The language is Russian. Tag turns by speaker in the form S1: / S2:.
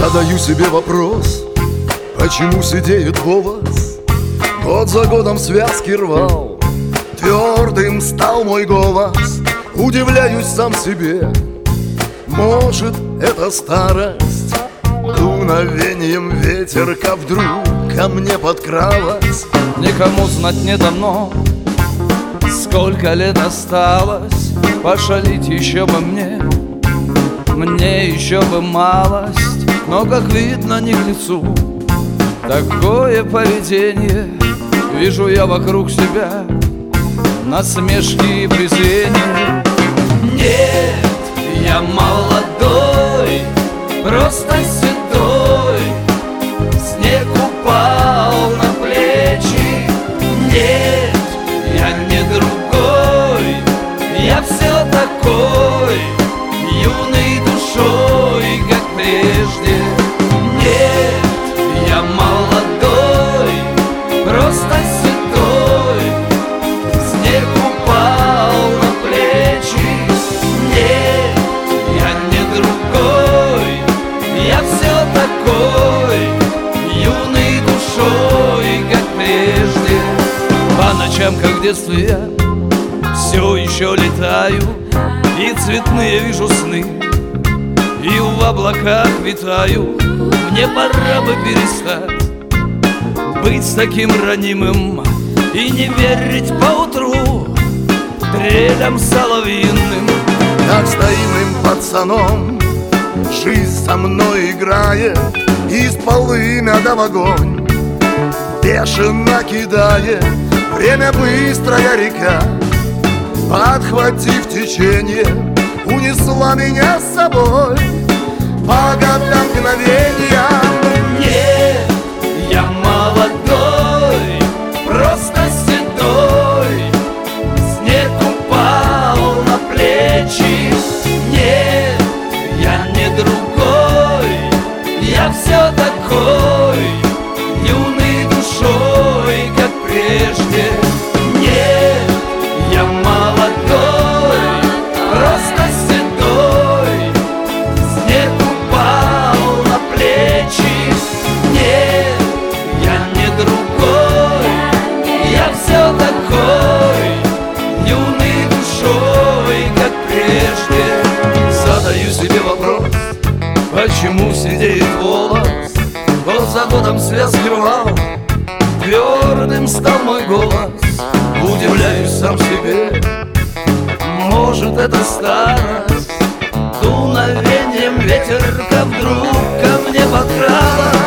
S1: Задаю себе вопрос, почему сидеет голос? Год за годом связки рвал, твердым стал мой голос. Удивляюсь сам себе, может, это старость? Дуновением ветерка вдруг ко мне подкралась.
S2: Никому знать не дано, сколько лет осталось. Пошалить еще бы мне еще бы малость. Но, как видно, не к лицу такое поведение. Вижу я вокруг себя насмешки и презрение. Нет, я молодой, просто седой, снег упал на плечи. Нет, я не другой, я все такой, юный душой, как прежде. Нет, я молодой, просто седой, снег упал на плечи. Нет, я не другой, я все такой, юный душой, как прежде. По ночам, как в детстве, я все еще летаю, и цветные вижу сны, и в облаках витаю. Мне пора бы перестать быть таким ранимым и не верить поутру трелям соловьиным.
S1: Как с таимным пацаном жизнь со мной играет, из полымя в огонь бешено кидает. Время быстрая река, подхватив течение, унесла меня с собой по годам мгновениям.
S2: Нет, я молодой, просто седой, снег упал на плечи. Нет, я не другой, я все такой, юный душой, как прежде. Нет, я молодой, просто седой, снег упал на плечи. Нет, я не другой, я все такой, юный душой, как прежде. Задаю себе вопрос, почему сидеет волос? Год за годом связки рвал, твердым стал мой голос. Удивляюсь сам себе, может, это старость? Дуновением ветерка вдруг ко мне подкралась.